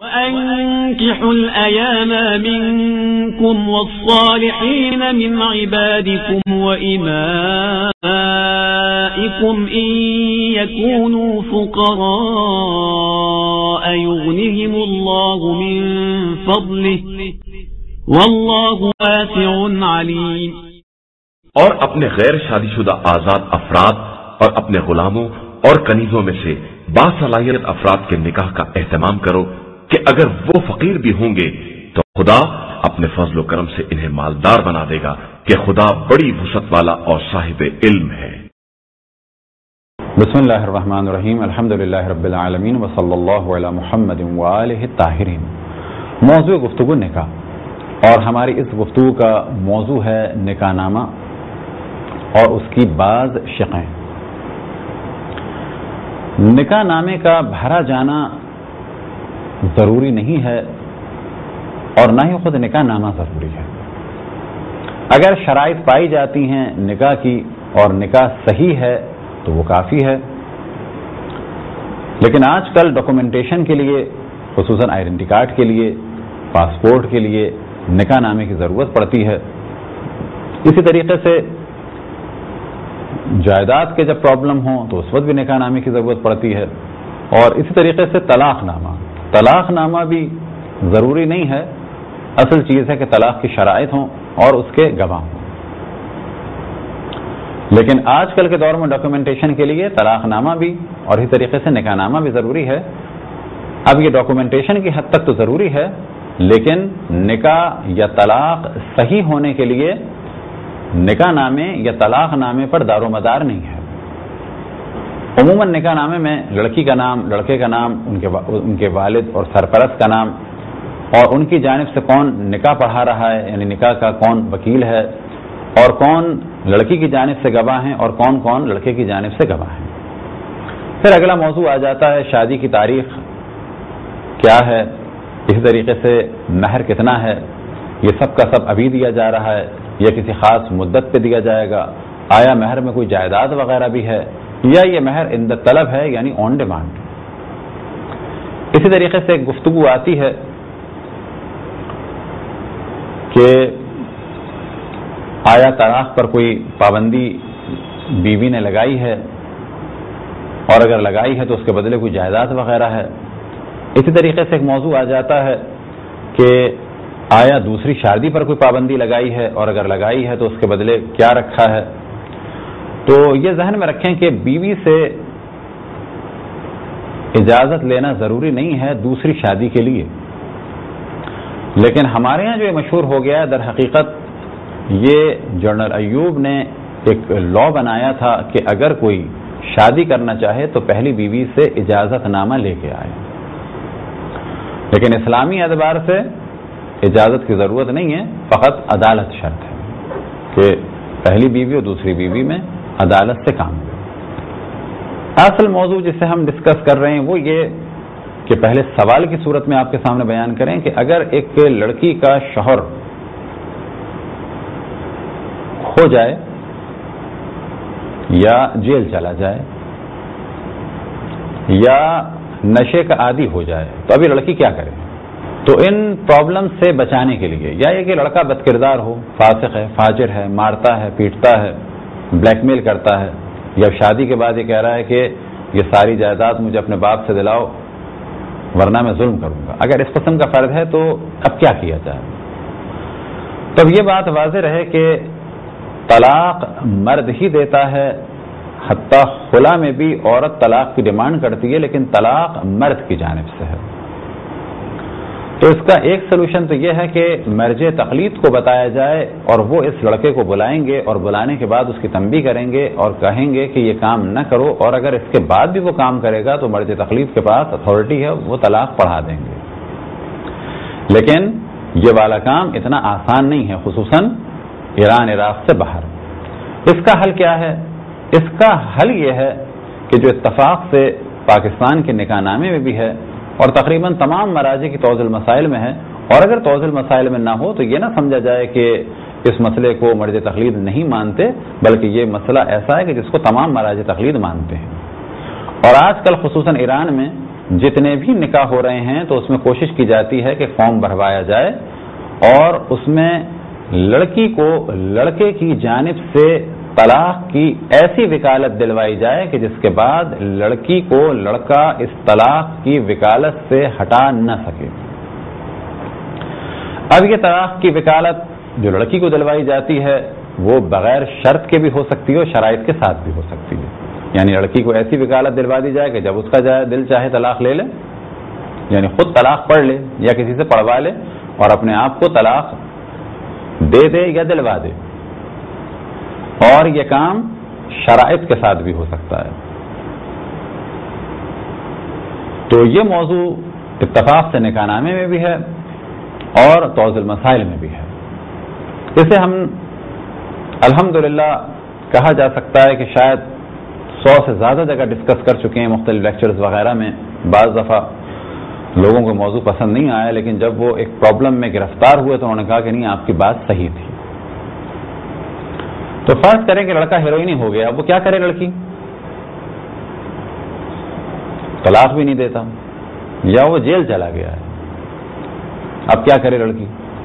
وَأَنكِحُوا الْأَيَامَ مِنكُمْ وَالصَّالِحِينَ مِنْ عِبَادِكُمْ وَإِمَائِكُمْ إِنْ يَكُونُوا فُقَرَاءَ يُغْنِهِمُ اللَّهُ مِنْ فَضْلِهِ وَاللَّهُ وَاسِعٌ عَلِيمٌ۔ اور اپنے غیر شادی شدہ آزاد افراد اور اپنے غلاموں اور کنیزوں میں سے باصلاحیت افراد کے نکاح کا اہتمام کرو کہ اگر وہ فقیر بھی ہوں گے تو خدا اپنے فضل و کرم سے انہیں مالدار بنا دے گا کہ خدا بڑی وسعت والا اور صاحب علم ہے۔ بسم اللہ الرحمن الرحیم، الحمدللہ رب العالمین وصلی اللہ علی محمد وآلہ الطاہرین۔ موضوع گفتگو نکاح، اور ہماری اس گفتگو کا موضوع ہے نکاح نامہ اور اس کی بعض شقیں۔ نکاح نامے کا بھرا جانا ضروری نہیں ہے اور نہ ہی خود نکاح نامہ ضروری ہے۔ اگر شرائط پائی جاتی ہیں نکاح کی اور نکاح صحیح ہے تو وہ کافی ہے، لیکن آج کل ڈاکومنٹیشن کے لیے، خصوصاً آئیڈینٹی کارڈ کے لیے، پاسپورٹ کے لیے نکاح نامے کی ضرورت پڑتی ہے۔ اسی طریقے سے جائیداد کے جب پرابلم ہوں تو اس وقت بھی نکاح نامے کی ضرورت پڑتی ہے، اور اسی طریقے سے طلاق نامہ بھی ضروری نہیں ہے، اصل چیز ہے کہ طلاق کی شرائط ہوں اور اس کے گواہ ہوں۔ لیکن آج کل کے دور میں ڈاکومنٹیشن کے لیے طلاق نامہ بھی اور اسی طریقے سے نکاح نامہ بھی ضروری ہے۔ اب یہ ڈاکومنٹیشن کی حد تک تو ضروری ہے، لیکن نکاح یا طلاق صحیح ہونے کے لیے نکاح نامے یا طلاق نامے پر دار و مدار نہیں ہے۔ عموماً نکاح نامے میں لڑکی کا نام، لڑکے کا نام، ان کے والد اور سرپرست کا نام، اور ان کی جانب سے کون نکاح پڑھا رہا ہے، یعنی نکاح کا کون وکیل ہے، اور کون لڑکی کی جانب سے گواہ ہیں اور کون کون لڑکے کی جانب سے گواہ ہیں۔ پھر اگلا موضوع آ جاتا ہے شادی کی تاریخ کیا ہے، اسی طریقے سے مہر کتنا ہے، یہ سب کا سب ابھی دیا جا رہا ہے یا کسی خاص مدت پہ دیا جائے گا، آیا مہر میں کوئی جائیداد وغیرہ بھی ہے، یا یہ مہر عند طلب ہے یعنی آن ڈیمانڈ۔ اسی طریقے سے ایک گفتگو آتی ہے کہ آیا طلاق پر کوئی پابندی بیوی نے لگائی ہے، اور اگر لگائی ہے تو اس کے بدلے کوئی جائیداد وغیرہ ہے۔ اسی طریقے سے ایک موضوع آ جاتا ہے کہ آیا دوسری شادی پر کوئی پابندی لگائی ہے، اور اگر لگائی ہے تو اس کے بدلے کیا رکھا ہے۔ تو یہ ذہن میں رکھیں کہ بیوی سے اجازت لینا ضروری نہیں ہے دوسری شادی کے لیے، لیکن ہمارے ہاں جو یہ مشہور ہو گیا ہے، در حقیقت یہ جنرل ایوب نے ایک لا بنایا تھا کہ اگر کوئی شادی کرنا چاہے تو پہلی بیوی سے اجازت نامہ لے کے آئے، لیکن اسلامی اعتبار سے اجازت کی ضرورت نہیں ہے، فقط عدالت شرط ہے کہ پہلی بیوی اور دوسری بیوی میں عدالت سے کام ہے۔ اصل موضوع جسے ہم ڈسکس کر رہے ہیں وہ یہ کہ پہلے سوال کی صورت میں آپ کے سامنے بیان کریں کہ اگر ایک لڑکی کا شوہر کھو جائے یا جیل چلا جائے یا نشے کا عادی ہو جائے تو ابھی لڑکی کیا کرے؟ تو ان پرابلم سے بچانے کے لیے، یا یہ کہ لڑکا بد کردار ہو، فاسق ہے، فاجر ہے، مارتا ہے، پیٹتا ہے، بلیک میل کرتا ہے، یا شادی کے بعد یہ کہہ رہا ہے کہ یہ ساری جائیداد مجھے اپنے باپ سے دلاؤ ورنہ میں ظلم کروں گا، اگر اس قسم کا فرد ہے تو اب کیا کیا جائے؟ تب یہ بات واضح رہے کہ طلاق مرد ہی دیتا ہے، حتیٰ خلا میں بھی عورت طلاق کی ڈیمانڈ کرتی ہے، لیکن طلاق مرد کی جانب سے ہے۔ تو اس کا ایک سلوشن تو یہ ہے کہ مرجع تقلید کو بتایا جائے اور وہ اس لڑکے کو بلائیں گے، اور بلانے کے بعد اس کی تنبیہ کریں گے اور کہیں گے کہ یہ کام نہ کرو، اور اگر اس کے بعد بھی وہ کام کرے گا تو مرجع تقلید کے پاس اتھارٹی ہے، وہ طلاق پڑھا دیں گے۔ لیکن یہ والا کام اتنا آسان نہیں ہے، خصوصاً ایران عراق سے باہر۔ اس کا حل کیا ہے؟ اس کا حل یہ ہے کہ جو اتفاق سے پاکستان کے نکاح نامے میں بھی ہے اور تقریباً تمام مراجع کی توضیح المسائل میں ہے، اور اگر توضیح المسائل میں نہ ہو تو یہ نہ سمجھا جائے کہ اس مسئلے کو مرجع تقلید نہیں مانتے، بلکہ یہ مسئلہ ایسا ہے کہ جس کو تمام مراجع تقلید مانتے ہیں۔ اور آج کل خصوصاً ایران میں جتنے بھی نکاح ہو رہے ہیں تو اس میں کوشش کی جاتی ہے کہ فارم بھروایا جائے اور اس میں لڑکی کو لڑکے کی جانب سے طلاق کی ایسی وکالت دلوائی جائے کہ جس کے بعد لڑکی کو لڑکا اس طلاق کی وکالت سے ہٹا نہ سکے۔ اب یہ طلاق کی وکالت جو لڑکی کو دلوائی جاتی ہے وہ بغیر شرط کے بھی ہو سکتی ہے اور شرائط کے ساتھ بھی ہو سکتی ہے، یعنی لڑکی کو ایسی وکالت دلوا دی جائے کہ جب اس کا دل چاہے طلاق لے لے، یعنی خود طلاق پڑھ لے یا کسی سے پڑھوا لے اور اپنے آپ کو طلاق دے دے یا دلوا دے، اور یہ کام شرائط کے ساتھ بھی ہو سکتا ہے۔ تو یہ موضوع اتفاق سے نکاح نامے میں بھی ہے اور توضیح المسائل میں بھی ہے۔ اسے ہم الحمدللہ کہا جا سکتا ہے کہ شاید 100 سے زیادہ جگہ ڈسکس کر چکے ہیں مختلف لیکچرز وغیرہ میں۔ بعض دفعہ لوگوں کو موضوع پسند نہیں آیا، لیکن جب وہ ایک پرابلم میں گرفتار ہوئے تو انہوں نے کہا کہ نہیں، آپ کی بات صحیح تھی۔ تو فرض کریں کہ لڑکا ہیروئنی ہو گیا، اب وہ کیا کرے؟ لڑکی طلاق بھی نہیں دیتا یا وہ جیل چلا گیا ہے، اب کیا کرے لڑکی؟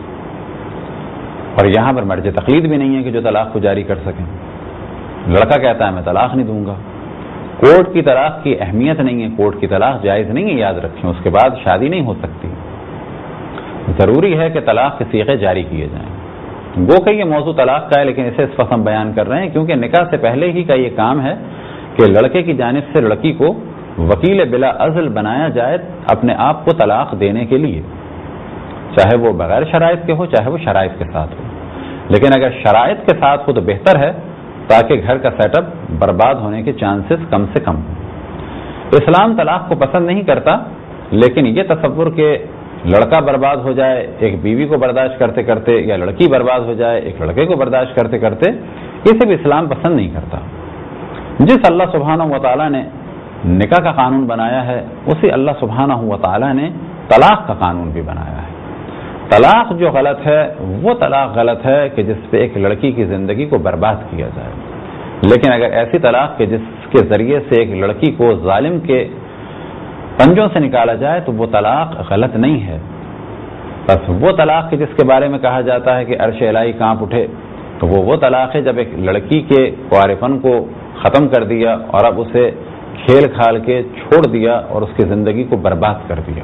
اور یہاں پر مرجع تقلید بھی نہیں ہے کہ جو طلاق کو جاری کر سکیں۔ لڑکا کہتا ہے میں طلاق نہیں دوں گا، کورٹ کی طلاق کی اہمیت نہیں ہے، کورٹ کی طلاق جائز نہیں ہے، یاد رکھیں، اس کے بعد شادی نہیں ہو سکتی۔ ضروری ہے کہ طلاق کے صیغے جاری کیے جائیں۔ گو کہ یہ موضوع طلاق کا ہے، لیکن اسے اس وقت ہم بیان کر رہے ہیں کیونکہ نکاح سے پہلے ہی کا یہ کام ہے کہ لڑکے کی جانب سے لڑکی کو وکیل بلا عزل بنایا جائے اپنے آپ کو طلاق دینے کے لیے، چاہے وہ بغیر شرائط کے ہو چاہے وہ شرائط کے ساتھ ہو، لیکن اگر شرائط کے ساتھ ہو تو بہتر ہے تاکہ گھر کا سیٹ اپ برباد ہونے کے چانسز کم سے کم ہوں۔ اسلام طلاق کو پسند نہیں کرتا، لیکن یہ تصور کہ لڑکا برباد ہو جائے ایک بیوی کو برداشت کرتے کرتے یا لڑکی برباد ہو جائے ایک لڑکے کو برداشت کرتے کرتے، اسے بھی اسلام پسند نہیں کرتا۔ جس اللہ سبحانہ و تعالیٰ نے نکاح کا قانون بنایا ہے اسی اللہ سبحانہ و تعالیٰ نے طلاق کا قانون بھی بنایا ہے۔ طلاق جو غلط ہے وہ طلاق غلط ہے کہ جس پہ ایک لڑکی کی زندگی کو برباد کیا جائے، لیکن اگر ایسی طلاق کہ جس کے ذریعے سے ایک لڑکی کو ظالم کے پنجوں سے نکالا جائے تو وہ طلاق غلط نہیں ہے۔ بس وہ طلاق کہ جس کے بارے میں کہا جاتا ہے کہ عرش الہی کانپ اٹھے، تو وہ طلاق ہے جب ایک لڑکی کے کوارفن کو ختم کر دیا اور اب اسے کھیل کھال کے چھوڑ دیا اور اس کی زندگی کو برباد کر دیا۔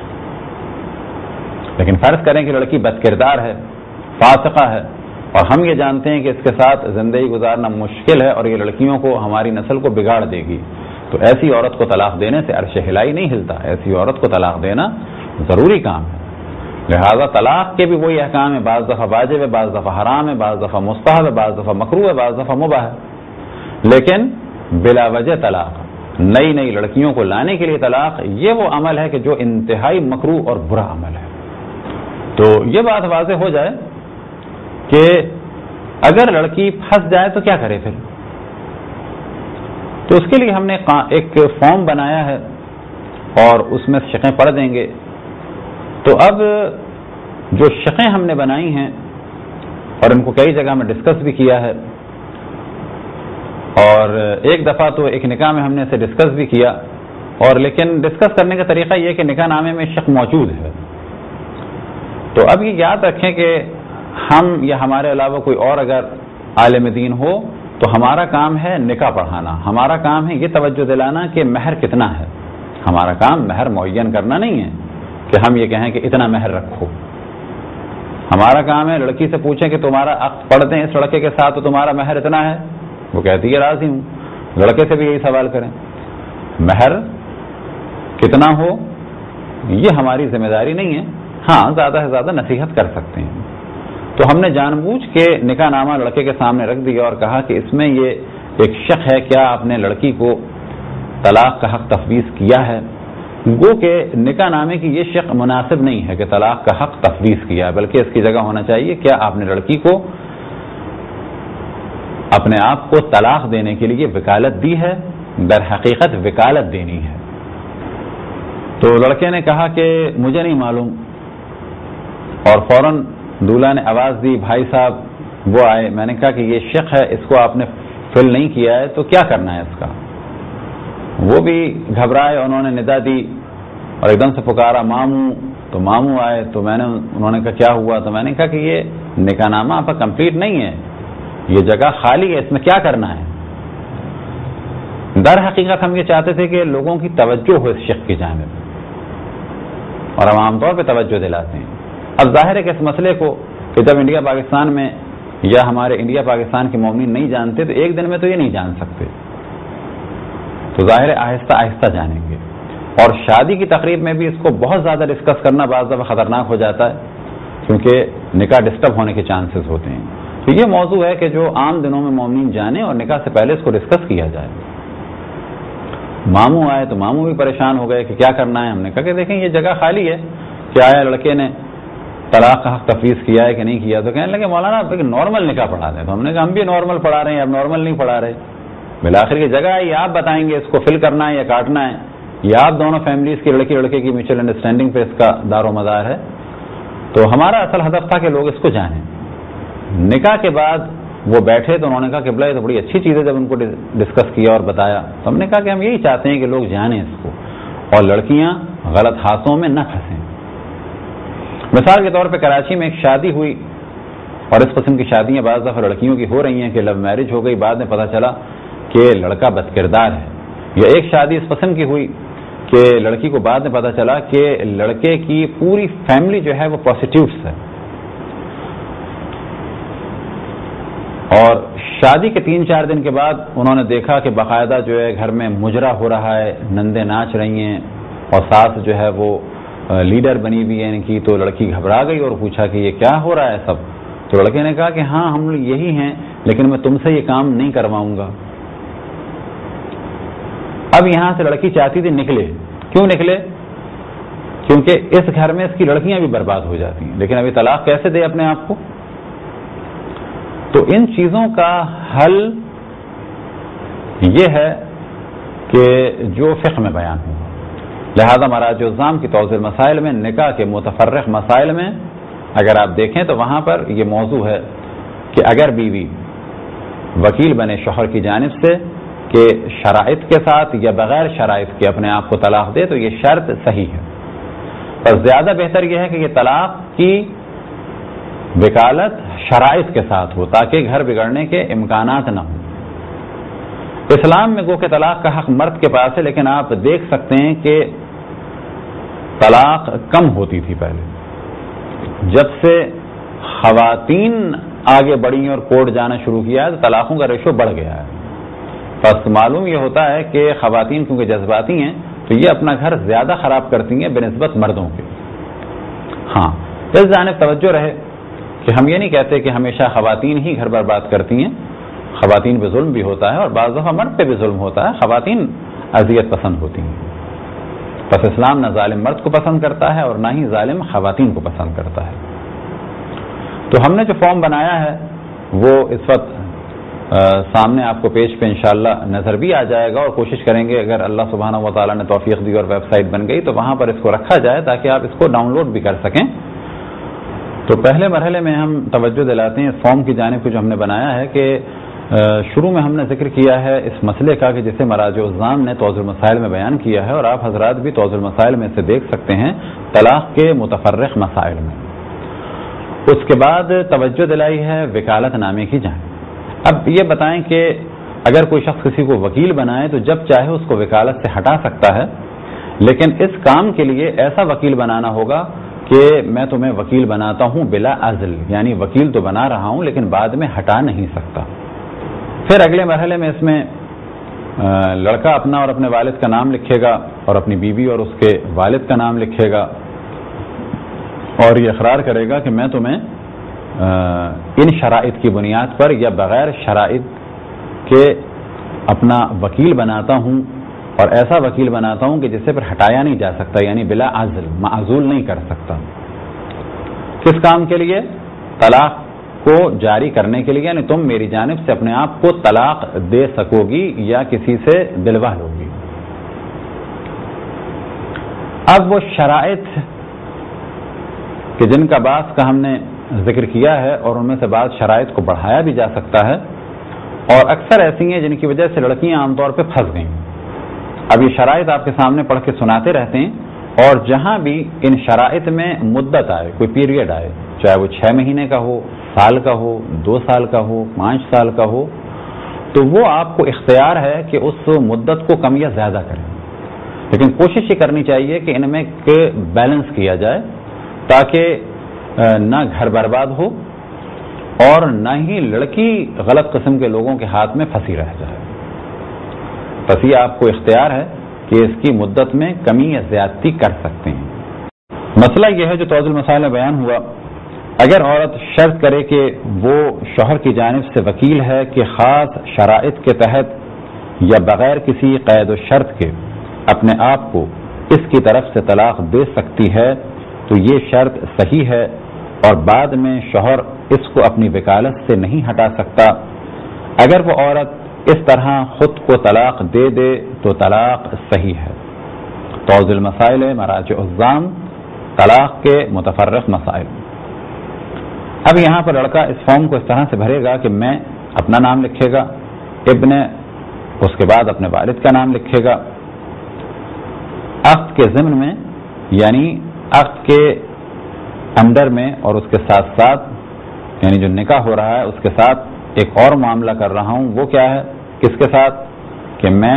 لیکن فرض کریں کہ لڑکی بد کردار ہے، فاسقہ ہے، اور ہم یہ جانتے ہیں کہ اس کے ساتھ زندگی گزارنا مشکل ہے اور یہ لڑکیوں کو ہماری نسل کو بگاڑ دے گی، تو ایسی عورت کو طلاق دینے سے عرش الہی نہیں ہلتا، ایسی عورت کو طلاق دینا ضروری کام ہے۔ لہذا طلاق کے بھی وہی احکام ہے، بعض دفعہ واجب ہے، بعض دفعہ حرام ہے، بعض دفعہ مستحب ہے، بعض دفعہ مکروہ ہے، بعض دفعہ مباح ہے، لیکن بلا وجہ طلاق، نئی نئی لڑکیوں کو لانے کے لیے طلاق، یہ وہ عمل ہے کہ جو انتہائی مکروہ اور برا عمل ہے۔ تو یہ بات واضح ہو جائے کہ اگر لڑکی پھنس جائے تو کیا کرے پھر؟ تو اس کے لیے ہم نے ایک فارم بنایا ہے اور اس میں شقیں پڑھ دیں گے۔ تو اب جو شقیں ہم نے بنائی ہیں اور ان کو کئی جگہ میں ڈسکس بھی کیا ہے، اور ایک دفعہ تو ایک نکاح میں ہم نے اسے ڈسکس بھی کیا، اور لیکن ڈسکس کرنے کا طریقہ یہ کہ نکاح نامے میں شق موجود ہے۔ تو اب یہ یاد رکھیں کہ ہم یا ہمارے علاوہ کوئی اور اگر عالم دین ہو تو ہمارا کام ہے نکاح پڑھانا، ہمارا کام ہے یہ توجہ دلانا کہ مہر کتنا ہے، ہمارا کام مہر معین کرنا نہیں ہے کہ ہم یہ کہیں کہ اتنا مہر رکھو۔ ہمارا کام ہے لڑکی سے پوچھیں کہ تمہارا عقد پڑھ دیں اس لڑکے کے ساتھ تو تمہارا مہر اتنا ہے، وہ کہتی ہے راضی ہوں۔ لڑکے سے بھی یہی سوال کریں، مہر کتنا ہو، یہ ہماری ذمہ داری نہیں ہے، ہاں زیادہ سے زیادہ نصیحت کر سکتے ہیں۔ تو ہم نے جان بوجھ کے نکاح نامہ لڑکے کے سامنے رکھ دیا اور کہا کہ اس میں یہ ایک شق ہے، کیا آپ نے لڑکی کو طلاق کا حق تفویض کیا ہے؟ گو کہ نکاح نامے کی یہ شق مناسب نہیں ہے کہ طلاق کا حق تفویض کیا ہے، بلکہ اس کی جگہ ہونا چاہیے کیا آپ نے لڑکی کو اپنے آپ کو طلاق دینے کے لیے وکالت دی ہے؟ در حقیقت وکالت دینی ہے۔ تو لڑکے نے کہا کہ مجھے نہیں معلوم، اور فوراً دولہا نے آواز دی بھائی صاحب وہ آئے، میں نے کہا کہ یہ شق ہے، اس کو آپ نے فل نہیں کیا ہے تو کیا کرنا ہے اس کا؟ وہ بھی گھبرائے، انہوں نے ندا دی اور ایک دم سے پکارا ماموں، تو ماموں آئے، تو انہوں نے کہا کیا ہوا؟ تو میں نے کہا کہ یہ نکاح نامہ آپ کا کمپلیٹ نہیں ہے، یہ جگہ خالی ہے، اس میں کیا کرنا ہے؟ در حقیقت ہم یہ چاہتے تھے کہ لوگوں کی توجہ ہو اس شق کی جانب، اور ہم عام طور پہ توجہ دلاتے ہیں۔ اب ظاہر ہے کہ اس مسئلے کو کہ جب انڈیا پاکستان میں یا ہمارے انڈیا پاکستان کے مومنین نہیں جانتے تو ایک دن میں تو یہ نہیں جان سکتے، تو ظاہر ہے آہستہ آہستہ جانیں گے۔ اور شادی کی تقریب میں بھی اس کو بہت زیادہ ڈسکس کرنا بعض دفعہ خطرناک ہو جاتا ہے، کیونکہ نکاح ڈسٹرب ہونے کے چانسز ہوتے ہیں۔ تو یہ موضوع ہے کہ جو عام دنوں میں مومنین جانیں اور نکاح سے پہلے اس کو ڈسکس کیا جائے۔ ماموں آئے تو ماموں بھی پریشان ہو گئے کہ کیا کرنا ہے۔ ہم نے کہا کہ دیکھیں یہ جگہ خالی ہے، کیا آیا لڑکے نے طلاق کا حق تفویض کیا ہے کہ نہیں کیا؟ تو کہنے لگے مولانا آپ ایک نارمل نکاح پڑھا دیں۔ تو ہم نے کہا ہم بھی نارمل پڑھا رہے ہیں، اب نارمل نہیں پڑھا رہے، بالآخر کی جگہ ہے، یہ آپ بتائیں گے اس کو فل کرنا ہے یا کاٹنا ہے، یہ آپ دونوں فیملیز کی لڑکی لڑکے کی میوچل انڈرسٹینڈنگ پہ اس کا دار و مدار ہے۔ تو ہمارا اصل ہدف تھا کہ لوگ اس کو جانیں۔ نکاح کے بعد وہ بیٹھے تو انہوں نے کہا کہ بلا یہ تو بڑی اچھی چیز ہے، جب ان کو ڈسکس کیا اور بتایا تو ہم نے کہا کہ ہم یہی چاہتے ہیں کہ لوگ جانیں اس کو اور لڑکیاں غلط ہاتھوں میں نہ پھنسیں۔ مثال کے طور پہ کراچی میں ایک شادی ہوئی، اور اس قسم کی شادیاں بعض دفعہ لڑکیوں کی ہو رہی ہیں کہ لو میرج ہو گئی، بعد میں پتہ چلا کہ لڑکا بد کردار ہے، یا ایک شادی اس قسم کی ہوئی کہ لڑکی کو بعد میں پتہ چلا کہ لڑکے کی پوری فیملی جو ہے وہ پروسٹیوٹس ہے، اور شادی کے 3-4 دن کے بعد انہوں نے دیکھا کہ باقاعدہ جو ہے گھر میں مجرا ہو رہا ہے، نندیں ناچ رہی ہیں، اور ساس جو ہے وہ لیڈر بنی ہوئی ہے ان کی۔ تو لڑکی گھبرا گئی اور پوچھا کہ یہ کیا ہو رہا ہے سب؟ تو لڑکے نے کہا کہ ہاں ہم لوگ یہی ہیں، لیکن میں تم سے یہ کام نہیں کرواؤں گا۔ اب یہاں سے لڑکی چاہتی تھی نکلے، کیوں نکلے؟ کیونکہ اس گھر میں اس کی لڑکیاں بھی برباد ہو جاتی ہیں، لیکن ابھی طلاق کیسے دے اپنے آپ کو؟ تو ان چیزوں کا حل یہ ہے کہ جو فقہ میں بیان ہوا، لہذا مراجع الزام کی توضیح مسائل میں نکاح کے متفرق مسائل میں اگر آپ دیکھیں تو وہاں پر یہ موضوع ہے کہ اگر بیوی وکیل بنے شوہر کی جانب سے کہ شرائط کے ساتھ یا بغیر شرائط کے اپنے آپ کو طلاق دے تو یہ شرط صحیح ہے، پر زیادہ بہتر یہ ہے کہ یہ طلاق کی وکالت شرائط کے ساتھ ہو تاکہ گھر بگڑنے کے امکانات نہ ہوں۔ اسلام میں گو کہ طلاق کا حق مرد کے پاس ہے، لیکن آپ دیکھ سکتے ہیں کہ طلاق کم ہوتی تھی پہلے، جب سے خواتین آگے بڑھی اور کورٹ جانا شروع کیا ہے تو طلاقوں کا ریشو بڑھ گیا ہے۔ بس معلوم یہ ہوتا ہے کہ خواتین کیونکہ جذباتی ہیں تو یہ اپنا گھر زیادہ خراب کرتی ہیں بنسبت مردوں کے۔ ہاں اس جانب توجہ رہے کہ ہم یہ نہیں کہتے کہ ہمیشہ خواتین ہی گھر برباد کرتی ہیں، خواتین پہ ظلم بھی ہوتا ہے اور بعض دفعہ مرد پہ بھی ظلم ہوتا ہے، خواتین اذیت پسند ہوتی ہیں۔ بس اسلام نہ ظالم مرد کو پسند کرتا ہے اور نہ ہی ظالم خواتین کو پسند کرتا ہے۔ تو ہم نے جو فارم بنایا ہے وہ اس وقت سامنے آپ کو پیج پہ انشاءاللہ نظر بھی آ جائے گا، اور کوشش کریں گے اگر اللہ سبحانہ و تعالیٰ نے توفیق دی اور ویب سائٹ بن گئی تو وہاں پر اس کو رکھا جائے تاکہ آپ اس کو ڈاؤن لوڈ بھی کر سکیں۔ تو پہلے مرحلے میں ہم توجہ دلاتے ہیں اس فارم کی جانب کو جو ہم نے بنایا ہے کہ شروع میں ہم نے ذکر کیا ہے اس مسئلے کا کہ جسے مراجع الزام نے توضیح المسائل میں بیان کیا ہے، اور آپ حضرات بھی توضیح المسائل میں سے دیکھ سکتے ہیں طلاق کے متفرق مسائل میں۔ اس کے بعد توجہ دلائی ہے وکالت نامے کی جانب۔ اب یہ بتائیں کہ اگر کوئی شخص کسی کو وکیل بنائے تو جب چاہے اس کو وکالت سے ہٹا سکتا ہے، لیکن اس کام کے لیے ایسا وکیل بنانا ہوگا کہ میں تمہیں وکیل بناتا ہوں بلا عزل، یعنی وکیل تو بنا رہا ہوں لیکن بعد میں ہٹا نہیں سکتا۔ پھر اگلے مرحلے میں اس میں لڑکا اپنا اور اپنے والد کا نام لکھے گا اور اپنی بیوی اور اس کے والد کا نام لکھے گا، اور یہ اقرار کرے گا کہ میں تمہیں ان شرائط کی بنیاد پر یا بغیر شرائط کے اپنا وکیل بناتا ہوں، اور ایسا وکیل بناتا ہوں کہ جسے پھر ہٹایا نہیں جا سکتا، یعنی بلا عزل، معزول نہیں کر سکتا۔ کس کام کے لیے؟ طلاق کو جاری کرنے کے لیے، یعنی تم میری جانب سے اپنے آپ کو طلاق دے سکو گی یا کسی سے دلوا لو گی۔ اب وہ شرائط کہ جن کا بعض کا ہم نے ذکر کیا ہے اور ان میں سے بعض شرائط کو بڑھایا بھی جا سکتا ہے، اور اکثر ایسی ہیں جن کی وجہ سے لڑکیاں عام طور پہ پھنس گئیں۔ اب یہ شرائط آپ کے سامنے پڑھ کے سناتے رہتے ہیں، اور جہاں بھی ان شرائط میں مدت آئے، کوئی پیریڈ آئے، چاہے وہ 6 مہینے کا ہو، سال کا ہو، 2 سال کا ہو، 5 سال کا ہو، تو وہ آپ کو اختیار ہے کہ اس مدت کو کم یا زیادہ کریں، لیکن کوشش یہ کرنی چاہیے کہ ان میں بیلنس کیا جائے تاکہ نہ گھر برباد ہو اور نہ ہی لڑکی غلط قسم کے لوگوں کے ہاتھ میں پھنسی رہ جائے۔ بس یہ آپ کو اختیار ہے کہ اس کی مدت میں کمی یا زیادتی کر سکتے ہیں۔ مسئلہ یہ ہے جو توضیح المسائل میں بیان ہوا، اگر عورت شرط کرے کہ وہ شوہر کی جانب سے وکیل ہے کہ خاص شرائط کے تحت یا بغیر کسی قید و شرط کے اپنے آپ کو اس کی طرف سے طلاق دے سکتی ہے تو یہ شرط صحیح ہے اور بعد میں شوہر اس کو اپنی وکالت سے نہیں ہٹا سکتا۔ اگر وہ عورت اس طرح خود کو طلاق دے دے تو طلاق صحیح ہے۔ توضیح المسائل مراجع الزام، طلاق کے متفرق مسائل۔ اب یہاں پر لڑکا اس فارم کو اس طرح سے بھرے گا کہ میں اپنا نام لکھے گا، ابن، اس کے بعد اپنے والد کا نام لکھے گا، عقد کے ضمن میں یعنی عقد کے اندر میں اور اس کے ساتھ ساتھ یعنی جو نکاح ہو رہا ہے اس کے ساتھ ایک اور معاملہ کر رہا ہوں، وہ کیا ہے؟ کس کے ساتھ؟ کہ میں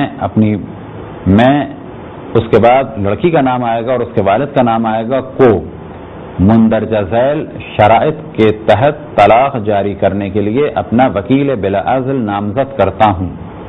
اس کے بعد لڑکی کا نام آئے گا اور اس کے والد کا نام آئے گا کو مندرجہ ذیل شرائط کے تحت طلاق جاری کرنے کے لیے اپنا وکیل بلاعزل نامزد کرتا ہوں۔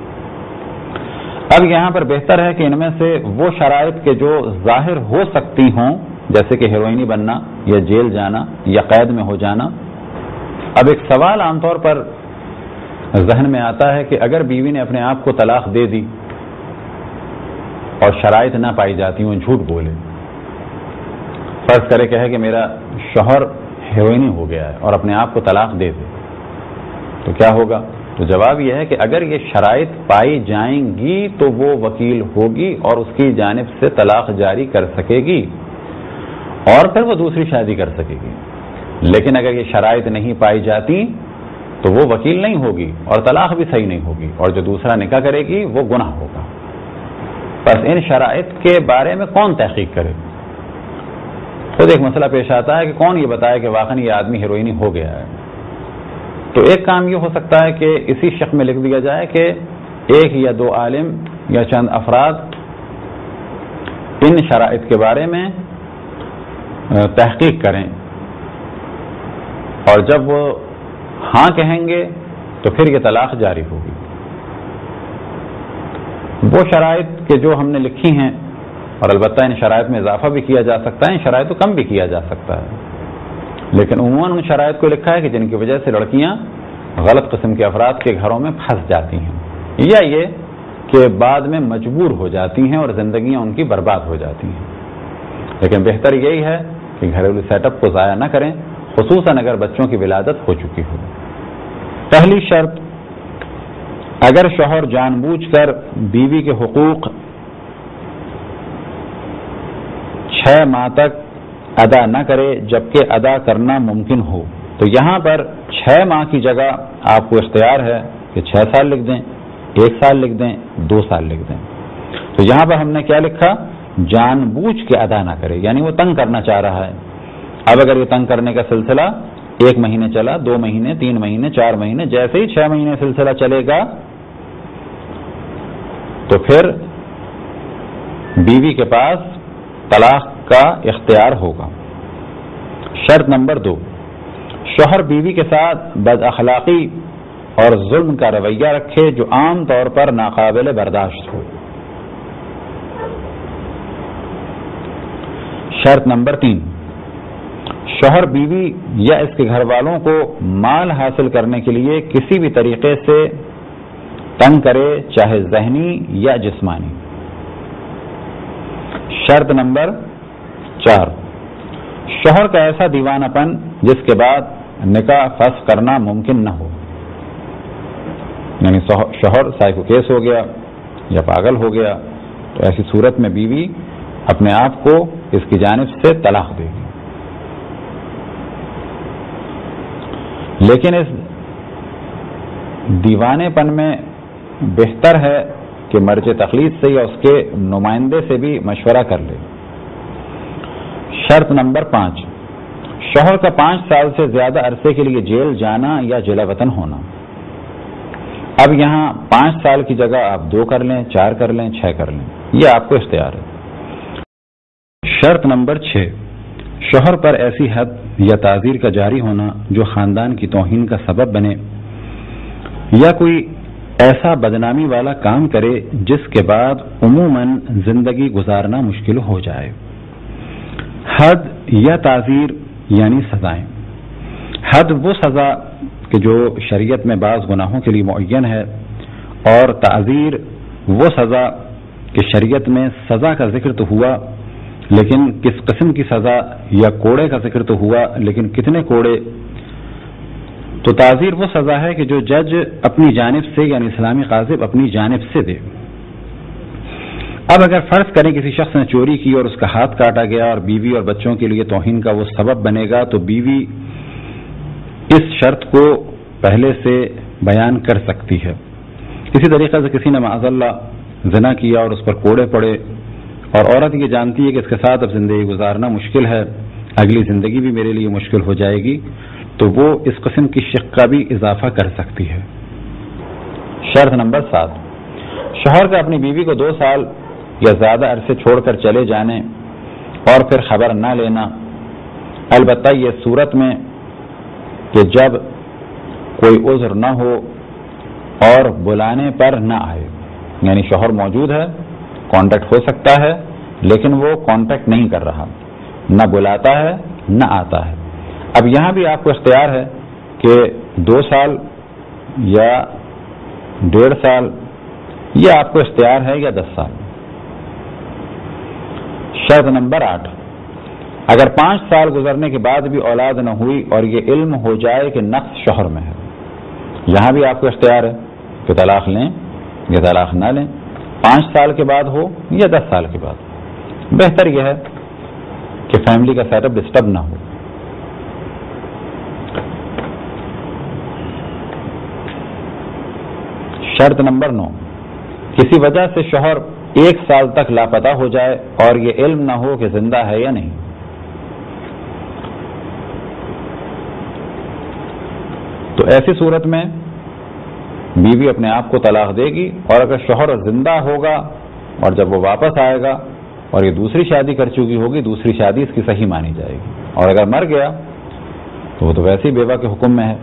اب یہاں پر بہتر ہے کہ ان میں سے وہ شرائط کے جو ظاہر ہو سکتی ہوں، جیسے کہ ہیروئنی بننا یا جیل جانا یا قید میں ہو جانا۔ اب ایک سوال عام طور پر ذہن میں آتا ہے کہ اگر بیوی نے اپنے آپ کو طلاق دے دی اور شرائط نہ پائی جاتی ہوں، جھوٹ بولے، فرض کرے کہے کہ میرا شوہر ہیروئنی ہو گیا ہے اور اپنے آپ کو طلاق دے دے، تو کیا ہوگا؟ تو جواب یہ ہے کہ اگر یہ شرائط پائی جائیں گی تو وہ وکیل ہوگی اور اس کی جانب سے طلاق جاری کر سکے گی اور پھر وہ دوسری شادی کر سکے گی، لیکن اگر یہ شرائط نہیں پائی جاتی تو وہ وکیل نہیں ہوگی اور طلاق بھی صحیح نہیں ہوگی اور جو دوسرا نکاح کرے گی وہ گناہ ہوگا۔ بس ان شرائط کے بارے میں کون تحقیق کرے؟ خود ایک مسئلہ پیش آتا ہے کہ کون یہ بتائے کہ واقعی یہ آدمی ہیروئنی ہو گیا ہے؟ تو ایک کام یہ ہو سکتا ہے کہ اسی شق میں لکھ دیا جائے کہ 1 یا 2 عالم یا چند افراد ان شرائط کے بارے میں تحقیق کریں اور جب وہ ہاں کہیں گے تو پھر یہ طلاق جاری ہوگی۔ وہ شرائط کہ جو ہم نے لکھی ہیں، اور البتہ ان شرائط میں اضافہ بھی کیا جا سکتا ہے، ان شرائط کو کم بھی کیا جا سکتا ہے، لیکن عموماً ان شرائط کو لکھا ہے کہ جن کی وجہ سے لڑکیاں غلط قسم کے افراد کے گھروں میں پھنس جاتی ہیں یا یہ کہ بعد میں مجبور ہو جاتی ہیں اور زندگیاں ان کی برباد ہو جاتی ہیں۔ لیکن بہتر یہی ہے کہ گھریلو سیٹ اپ کو ضائع نہ کریں، خصوصاً اگر بچوں کی ولادت ہو چکی ہو۔ پہلی شرط، اگر شوہر جان بوجھ کر بیوی کے حقوق 6 ماہ تک ادا نہ کرے جبکہ ادا کرنا ممکن ہو، تو یہاں پر 6 ماہ کی جگہ آپ کو اختیار ہے کہ 6 سال لکھ دیں، 1 سال لکھ دیں، 2 سال لکھ دیں۔ تو یہاں پر ہم نے کیا لکھا؟ جان بوجھ کے ادا نہ کرے، یعنی وہ تنگ کرنا چاہ رہا ہے۔ اب اگر یہ تنگ کرنے کا سلسلہ 1 مہینے چلا، 2 مہینے، 3 مہینے، 4 مہینے، جیسے ہی 6 مہینے سلسلہ چلے گا تو پھر بیوی کے پاس طلاق کا اختیار ہوگا۔ شرط نمبر 2، شوہر بیوی کے ساتھ بد اخلاقی اور ظلم کا رویہ رکھے جو عام طور پر ناقابل برداشت ہو۔ شرط نمبر 3، شوہر بیوی یا اس کے گھر والوں کو مال حاصل کرنے کے لیے کسی بھی طریقے سے تنگ کرے، چاہے ذہنی یا جسمانی۔ شرط نمبر 4، شوہر کا ایسا دیوانہ پن جس کے بعد نکاح فسخ کرنا ممکن نہ ہو، یعنی شوہر سائیکو کیس ہو گیا یا پاگل ہو گیا تو ایسی صورت میں بیوی اپنے آپ کو اس کی جانب سے طلاق دے گی۔ لیکن اس دیوانے پن میں بہتر ہے کہ مرج تخلیص سے یا اس کے نمائندے سے بھی مشورہ کر لے، شرط نمبر 5، شوہر کا 5 سال سے زیادہ عرصے کے لیے جیل جانا یا جلا وطن ہونا۔ اب یہاں 5 سال کی جگہ آپ 2 کر لیں، 4 کر لیں، 6 کر لیں، یہ آپ کو اختیار ہے۔ شرط نمبر 6، شوہر پر ایسی حد یا تعزیر کا جاری ہونا جو خاندان کی توہین کا سبب بنے یا کوئی ایسا بدنامی والا کام کرے جس کے بعد عموماً زندگی گزارنا مشکل ہو جائے۔ حد یا تعزیر یعنی سزائیں۔ حد وہ سزا کہ جو شریعت میں بعض گناہوں کے لیے معین ہے، اور تعزیر وہ سزا کہ شریعت میں سزا کا ذکر تو ہوا لیکن کس قسم کی سزا، یا کوڑے کا ذکر تو ہوا لیکن کتنے کوڑے۔ تو تعزیر وہ سزا ہے کہ جو جج اپنی جانب سے یعنی اسلامی قاضی اپنی جانب سے دے۔ اب اگر فرض کریں کسی شخص نے چوری کی اور اس کا ہاتھ کاٹا گیا اور بیوی اور بچوں کے لیے توہین کا وہ سبب بنے گا، تو بیوی اس شرط کو پہلے سے بیان کر سکتی ہے۔ اسی طریقے سے کسی نے معاذ اللہ زنا کیا اور اس پر کوڑے پڑے، اور عورت یہ جانتی ہے کہ اس کے ساتھ اب زندگی گزارنا مشکل ہے، اگلی زندگی بھی میرے لیے مشکل ہو جائے گی، تو وہ اس قسم کی شق کا بھی اضافہ کر سکتی ہے۔ شرط نمبر 7، شوہر کا اپنی بیوی کو 2 سال یا زیادہ عرصے چھوڑ کر چلے جانے اور پھر خبر نہ لینا، البتہ یہ صورت میں کہ جب کوئی عذر نہ ہو اور بلانے پر نہ آئے، یعنی شوہر موجود ہے، کانٹیکٹ ہو سکتا ہے لیکن وہ کانٹیکٹ نہیں کر رہا، نہ بلاتا ہے نہ آتا ہے۔ اب یہاں بھی آپ کو اختیار ہے کہ 2 سال یا 1.5 سال، یہ آپ کو اختیار ہے، یا 10 سال۔ شرط نمبر 8، اگر 5 سال گزرنے کے بعد بھی اولاد نہ ہوئی اور یہ علم ہو جائے کہ نقص شوہر میں ہے، یہاں بھی آپ کو اختیار ہے کہ طلاق لیں یا طلاق نہ لیں، 5 سال کے بعد ہو یا 10 سال کے بعد۔ بہتر یہ ہے کہ فیملی کا سیٹ اپ ڈسٹرب نہ ہو۔ شرط نمبر 9، کسی وجہ سے شوہر 1 سال تک لاپتہ ہو جائے اور یہ علم نہ ہو کہ زندہ ہے یا نہیں۔ تو ایسی صورت میں بیوی اپنے آپ کو طلاق دے گی، اور اگر شوہر زندہ ہوگا اور جب وہ واپس آئے گا اور یہ دوسری شادی کر چکی ہوگی، دوسری شادی اس کی صحیح مانی جائے گی، اور اگر مر گیا تو وہ تو ویسے ہی بیوہ کے حکم میں ہے۔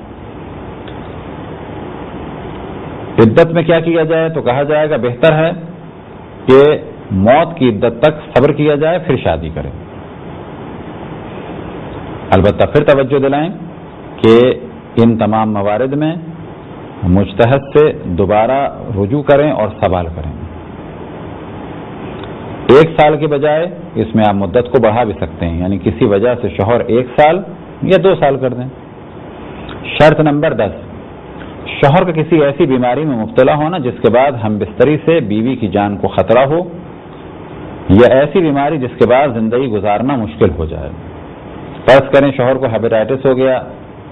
عدت میں کیا کیا جائے؟ تو کہا جائے گا بہتر ہے کہ موت کی عدت تک صبر کیا جائے پھر شادی کریں، البتہ پھر توجہ دلائیں کہ ان تمام موارد میں مجتہد سے دوبارہ رجوع کریں اور سوال کریں۔ 1 سال کے بجائے اس میں آپ مدت کو بڑھا بھی سکتے ہیں، یعنی کسی وجہ سے شوہر 1 سال یا 2 سال کر دیں۔ شرط نمبر 10، شوہر کا کسی ایسی بیماری میں مبتلا ہونا جس کے بعد ہم بستری سے بیوی کی جان کو خطرہ ہو، یا ایسی بیماری جس کے بعد زندگی گزارنا مشکل ہو جائے۔ فرض کریں شوہر کو ہیپیٹائٹس ہو گیا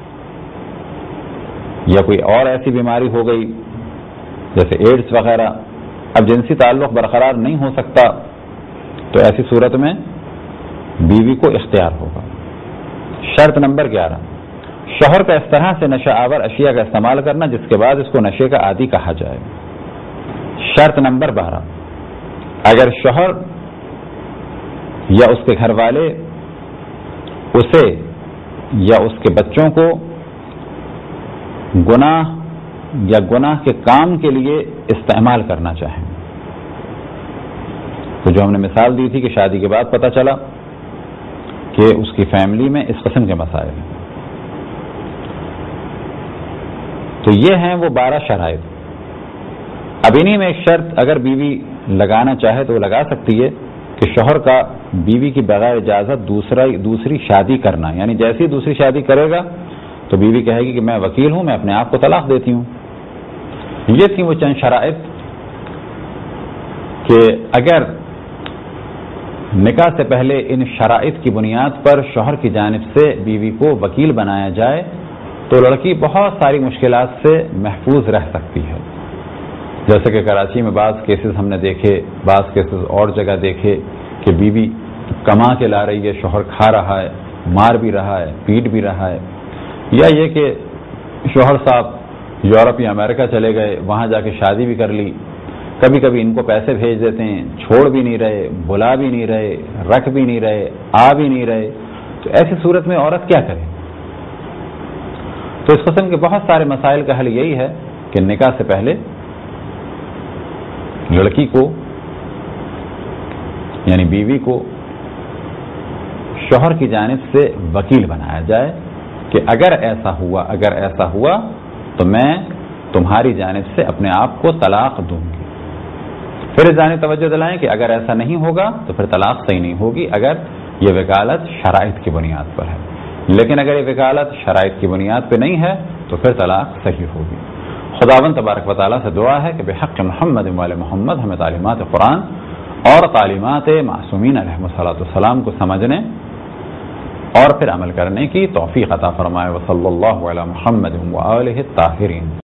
یا کوئی اور ایسی بیماری ہو گئی جیسے ایڈز وغیرہ، اب جنسی تعلق برقرار نہیں ہو سکتا، تو ایسی صورت میں بیوی کو اختیار ہوگا۔ شرط نمبر 11، شوہر کا اس طرح سے نشہ آور اشیاء کا استعمال کرنا جس کے بعد اس کو نشے کا عادی کہا جائے۔ شرط نمبر 12، اگر شوہر یا اس کے گھر والے اسے یا اس کے بچوں کو گناہ یا گناہ کے کام کے لیے استعمال کرنا چاہیں، تو جو ہم نے مثال دی تھی کہ شادی کے بعد پتہ چلا کہ اس کی فیملی میں اس قسم کے مسائل ہیں، تو یہ ہیں وہ 12 شرائط۔ اب انہی میں ایک شرط اگر بیوی لگانا چاہے تو وہ لگا سکتی ہے کہ شوہر کا بیوی کی بغیر اجازت دوسری شادی کرنا، یعنی جیسی دوسری شادی کرے گا تو بیوی کہے گی کہ میں وکیل ہوں، میں اپنے آپ کو طلاق دیتی ہوں۔ یہ تھی وہ چند شرائط کہ اگر نکاح سے پہلے ان شرائط کی بنیاد پر شوہر کی جانب سے بیوی کو وکیل بنایا جائے تو لڑکی بہت ساری مشکلات سے محفوظ رہ سکتی ہے، جیسے کہ کراچی میں بعض کیسز ہم نے دیکھے، بعض کیسز اور جگہ دیکھے کہ بیوی کما کے لا رہی ہے، شوہر کھا رہا ہے، مار بھی رہا ہے، پیٹ بھی رہا ہے، یا یہ کہ شوہر صاحب یورپ یا امریکہ چلے گئے، وہاں جا کے شادی بھی کر لی، کبھی کبھی ان کو پیسے بھیج دیتے ہیں، چھوڑ بھی نہیں رہے، بلا بھی نہیں رہے، رکھ بھی نہیں رہے، آ بھی نہیں رہے، تو ایسی صورت میں عورت کیا کرے؟ تو اس قسم کے بہت سارے مسائل کا حل یہی ہے کہ نکاح سے پہلے لڑکی کو یعنی بیوی کو شوہر کی جانب سے وکیل بنایا جائے کہ اگر ایسا ہوا تو میں تمہاری جانب سے اپنے آپ کو طلاق دوں گی. پھر اس جانب توجہ دلائیں کہ اگر ایسا نہیں ہوگا تو پھر طلاق صحیح نہیں ہوگی اگر یہ وکالت شرائط کی بنیاد پر ہے، لیکن اگر یہ وکالت شرائط کی بنیاد پہ نہیں ہے تو پھر طلاق صحیح ہوگی. خداوند تبارک و تعالیٰ سے دعا ہے کہ بحق محمد وآل محمد ہمیں تعلیمات قرآن اور تعلیمات معصومین علیہ الصلوۃ والسلام کو سمجھنے اور پھر عمل کرنے کی توفیق عطا فرمائے. وصلی اللہ علی محمد وآلہ الطاہرین.